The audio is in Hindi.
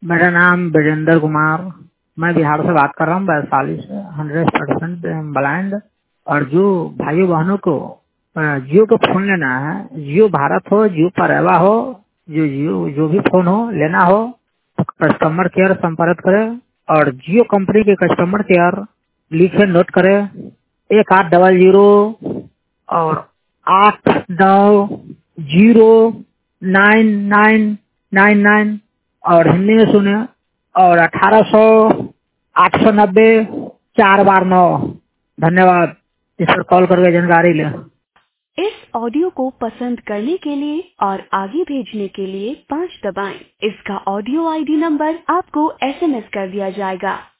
मेरा नाम वीरेंद्र कुमार, मैं बिहार से बात कर रहा हूँ, वैशाली से। 100% ब्लाइंड। और जो भाइयों बहनों को जियो का फोन लेना है, जियो भारत हो, जियो परेवा हो, जो भी फोन हो लेना हो तो कस्टमर केयर संपर्क करें। और जियो कंपनी के कस्टमर केयर लिखे नोट करें 1800 और 899999 और हिंदी में सुने और 1800 890 4 बार 9। धन्यवाद इस पर कॉल करके जानकारी ले। इस ऑडियो को पसंद करने के लिए और आगे भेजने के लिए 5 दबाएं। इसका ऑडियो आईडी नंबर आपको एसएमएस कर दिया जाएगा।